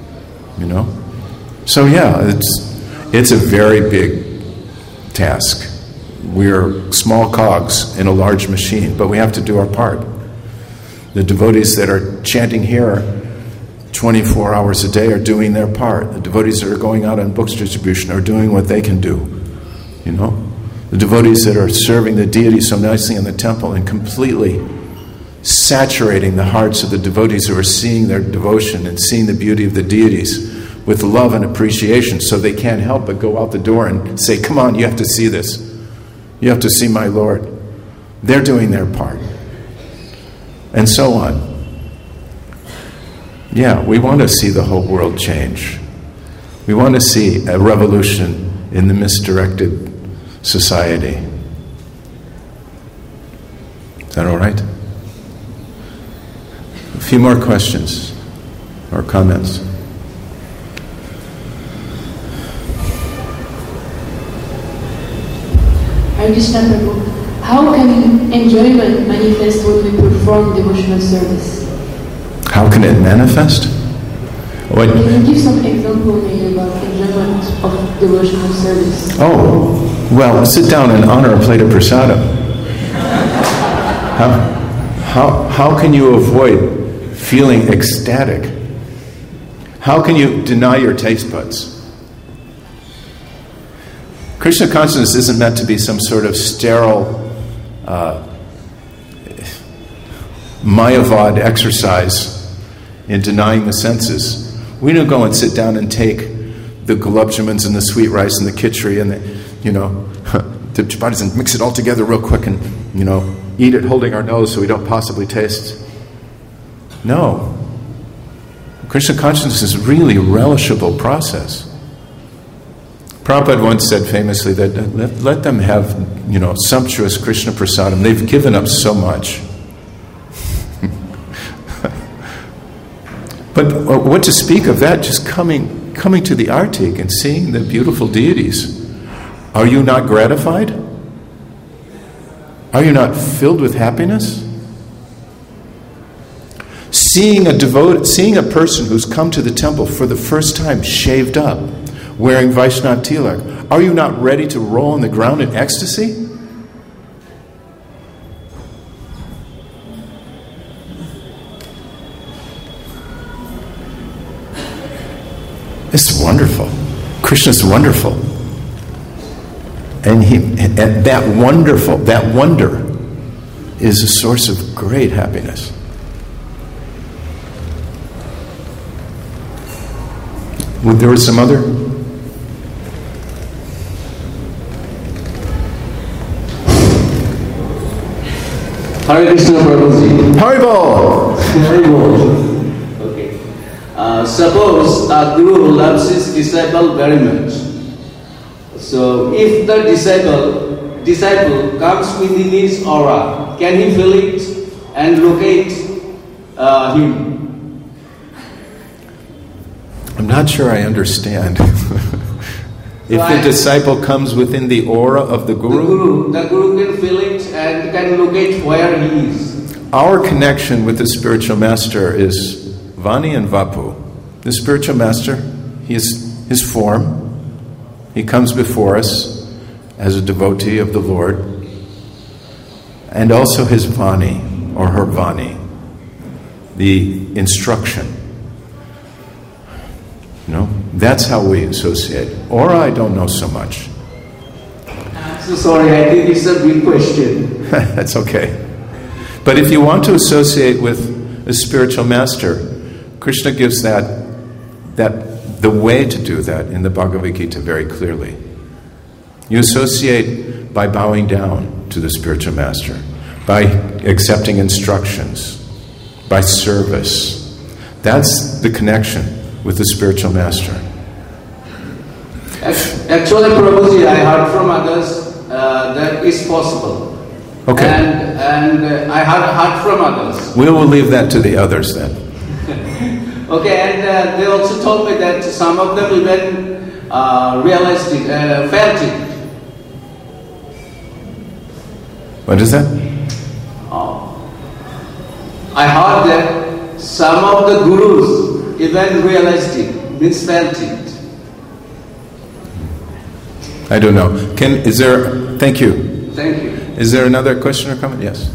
So yeah, it's a very big task. We're small cogs in a large machine, but we have to do our part. The devotees that are chanting here 24 hours a day are doing their part. The devotees that are going out on books distribution are doing what they can do. The devotees that are serving the deity so nicely in the temple and completely saturating the hearts of the devotees who are seeing their devotion and seeing the beauty of the deities with love and appreciation, so they can't help but go out the door and say, come on, you have to see this. You have to see my Lord. They're doing their part. And so on. Yeah, we want to see the whole world change. We want to see a revolution in the misdirected society. Is that all right? A few more questions or comments. Hare Krishna Prabhu, how can enjoyment manifest when we perform devotional service? How can it manifest? Can you give some example maybe about enjoyment of devotional service? Oh, well, sit down and honor a plate of prasadam. How can you avoid feeling ecstatic? How can you deny your taste buds? Krishna consciousness isn't meant to be some sort of sterile Mayavad exercise in denying the senses. We don't go and sit down and take the gulab jamans and the sweet rice and the khichdi and the chapatis and mix it all together real quick and, eat it holding our nose so we don't possibly taste No. Krishna consciousness is really a relishable process. Prabhupada once said famously that let them have, sumptuous Krishna prasadam. They've given up so much. But what to speak of that, just coming to the Artik and seeing the beautiful deities. Are you not gratified? Are you not filled with happiness? Seeing a person who's come to the temple for the first time shaved up, wearing Vaishnava tilak, are you not ready to roll on the ground in ecstasy? It's wonderful. Krishna's wonderful. And that wonder is a source of great happiness. There was some other? Hare Krishna Prabhuji. Haribol! Haribol. Okay. Suppose a guru loves his disciple very much. So if the disciple comes within his aura, can he feel it and locate him? I'm not sure I understand. If the disciple comes within the aura of the guru? The guru can feel it and can locate where he is. Our connection with the spiritual master is Vani and Vapu. The spiritual master, he is his form. He comes before us as a devotee of the Lord. And also his Vani, or her Vani, the instruction. That's how we associate. Aura, I don't know so much. I'm so sorry, I think it's a big question. That's okay. But if you want to associate with a spiritual master, Krishna gives the way to do that in the Bhagavad Gita very clearly. You associate by bowing down to the spiritual master, by accepting instructions, by service. That's the connection with the spiritual master. Actually, Prabhuji, I heard from others that it's possible. Okay. And I heard from others. We will leave that to the others then. Okay, and they also told me that some of them even realized it, felt it. What is that? I heard that some of the gurus even realized it, means felt it. I don't know. Thank you. Thank you. Is there another question or comment? Yes.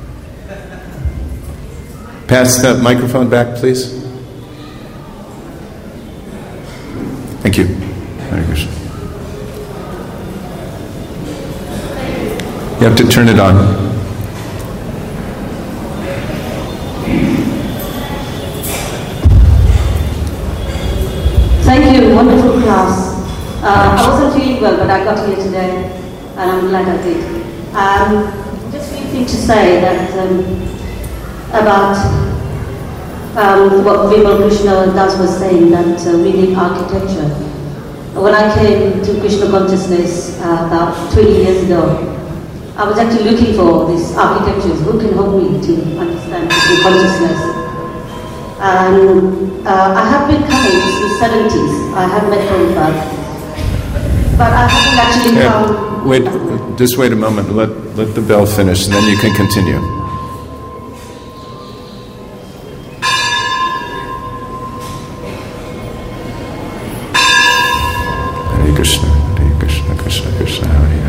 Pass the microphone back, please. Thank you. Hare Krishna. You have to turn it on. Thank you, wonderful class. I wasn't feeling well, but I got here today, and I'm glad I did. Just a few things to say that about what Vimal Krishna Das was saying, that we need architecture. When I came to Krishna consciousness about 20 years ago, I was actually looking for these architectures. Who can help me to understand Krishna consciousness? And I have been coming since the 70s. I have met Prabhupada, but I haven't actually found... Wait, just wait a moment. Let the bell finish, and then you can continue. Hare Krishna, Krishna Krishna, Hare Hare.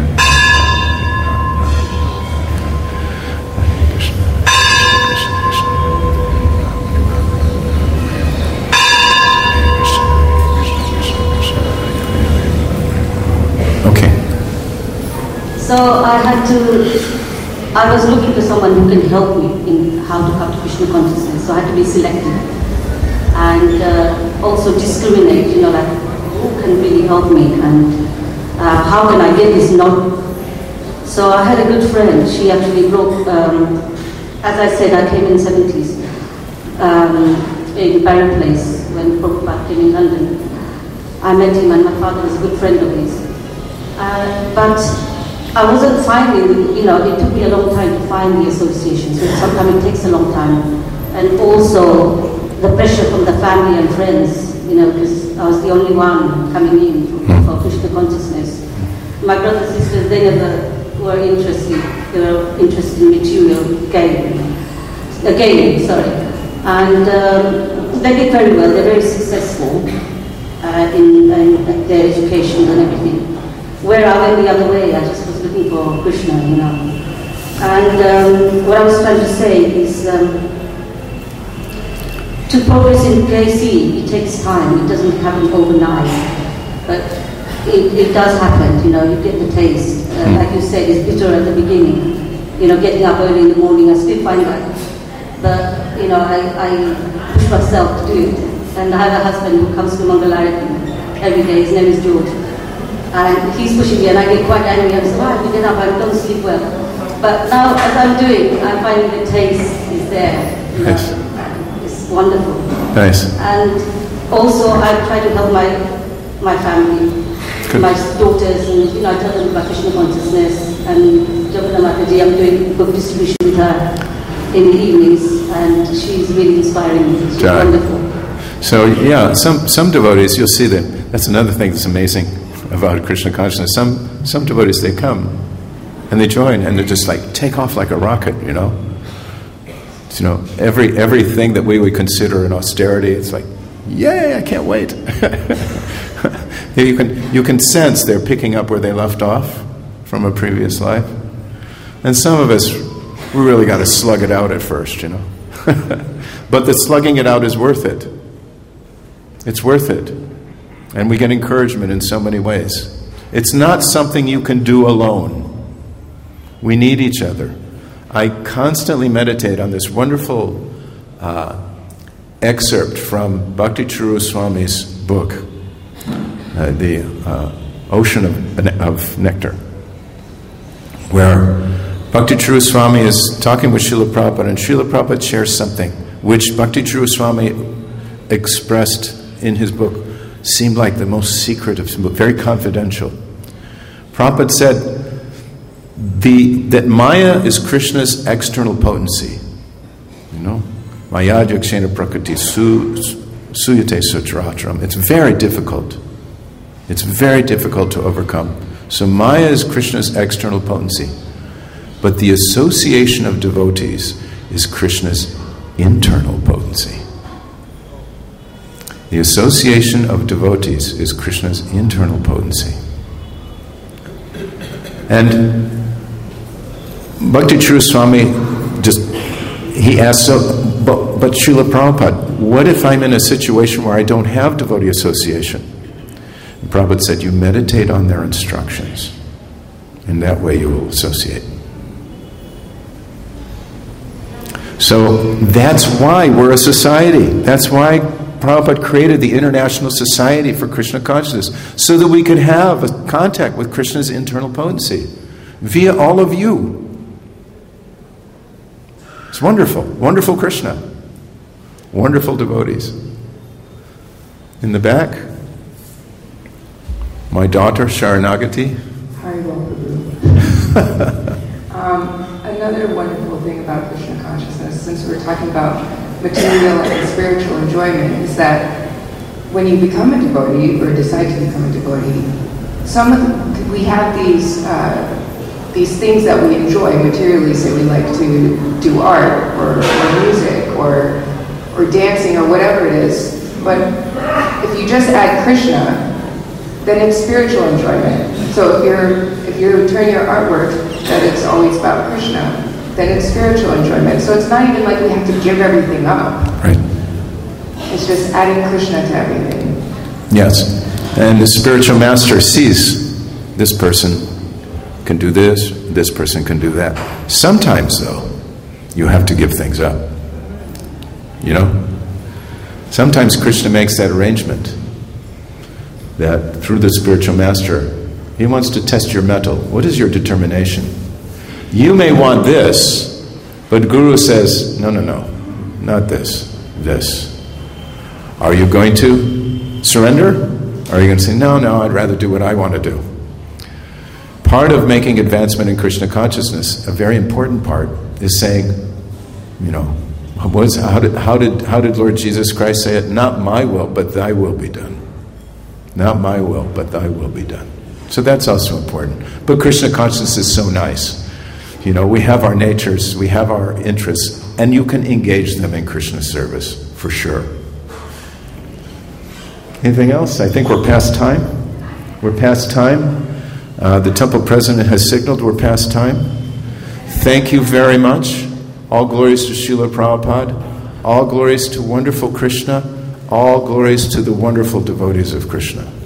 So I was looking for someone who can help me in how to come to Krishna consciousness. So I had to be selective and also discriminate, like who can really help me and how can I get this knowledge. So I had a good friend. She actually broke, as I said, I came in the 70s. in Barrow Place when Prabhupada came in London. I met him and my father was a good friend of his. But I wasn't finding, it took me a long time to find the association, so sometimes it takes a long time. And also the pressure from the family and friends, because I was the only one coming in for Krishna consciousness. My brothers and sisters, they never were interested. They were interested in material gain. And they did very well. They're very successful in their education and everything. Where I went the other way, I just was looking for Krishna, And what I was trying to say is, to progress in KC, it takes time. It doesn't happen overnight, but it does happen. You get the taste. Like you said, it's bitter at the beginning. Getting up early in the morning, I still find that. But I push myself to do it. And I have a husband who comes to Mangalarati every day. His name is George. And he's pushing me, and I get quite angry. I say, why you get up? I don't sleep well. But now, as I'm doing, I'm finding the taste is there. Yes. It's wonderful. Nice. And also, I try to help my family, my daughters, and I tell them about Krishna consciousness. And Jagana Mataji, I'm doing book distribution with her in the evenings, and she's really inspiring me. She's wonderful. So yeah, some devotees, you'll see that. That's another thing that's amazing about Krishna consciousness. Some devotees, they come and they join and they just like take off like a rocket, everything that we would consider an austerity, it's like, yay, I can't wait. You can sense they're picking up where they left off from a previous life. And some of us, we really got to slug it out at first, But the slugging it out is worth it. It's worth it. And we get encouragement in so many ways. It's not something you can do alone. We need each other. I constantly meditate on this wonderful excerpt from Bhakti Charu Swami's book, The Ocean of Nectar, where Bhakti Charu Swami is talking with Srila Prabhupada, and Srila Prabhupada shares something which Bhakti Charu Swami expressed in his book seemed like the most secretive, very confidential. Prabhupada said that Maya is Krishna's external potency. Maya yakshena prakriti suyate sutratram. It's very difficult. It's very difficult to overcome. So Maya is Krishna's external potency. But the association of devotees is Krishna's internal potency. The association of devotees is Krishna's internal potency. And Bhakti Charu Swami he asked, but Srila Prabhupada, what if I'm in a situation where I don't have devotee association? And Prabhupada said, you meditate on their instructions. And that way you will associate. So that's why we're a society. That's why Prabhupada created the International Society for Krishna Consciousness, so that we could have a contact with Krishna's internal potency via all of you. It's wonderful. Wonderful Krishna. Wonderful devotees. In the back, my daughter, Sharanagati. Another wonderful thing about Krishna consciousness, since we're talking about material and spiritual enjoyment, is that when you become a devotee or decide to become a devotee, we have these things that we enjoy materially. Say we like to do art or music or dancing or whatever it is. But if you just add Krishna, then it's spiritual enjoyment. So if you turn your artwork that it's always about Krishna, then it's spiritual enjoyment. So it's not even like we have to give everything up. Right. It's just adding Krishna to everything. Yes. And the spiritual master sees this person can do this person can do that. Sometimes, though, you have to give things up. Sometimes Krishna makes that arrangement that through the spiritual master, he wants to test your mettle. What is your determination? You may want this, but Guru says, no, not this. this? Are you going to surrender? Or are you going to say, no, I'd rather do what I want to do? Part of making advancement in Krishna consciousness, a very important part, is saying, how did Lord Jesus Christ say it? Not my will, but thy will be done. Not my will, but thy will be done. So that's also important. But Krishna consciousness is so nice. We have our natures, we have our interests, and you can engage them in Krishna service, for sure. Anything else? I think we're past time. We're past time. The temple president has signaled we're past time. Thank you very much. All glories to Srila Prabhupada. All glories to wonderful Krishna. All glories to the wonderful devotees of Krishna.